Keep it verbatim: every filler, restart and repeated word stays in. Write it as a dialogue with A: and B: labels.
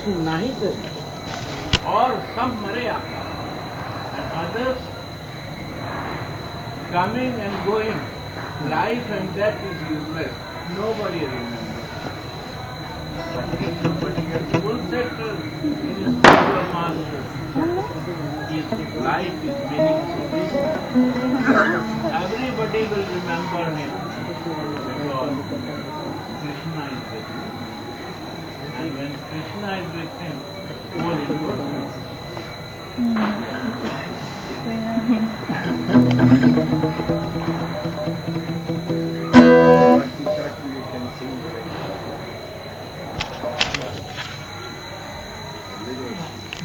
A: कृष्ण नहीं थे और सब मरे आकर and others coming and going. Life and death is useless. Nobody remembers. But if somebody gets full settled in his spiritual master, his life is meaningful. Everybody will remember him because Krishna is with him. And when Krishna is with him, all is good.
B: Mm.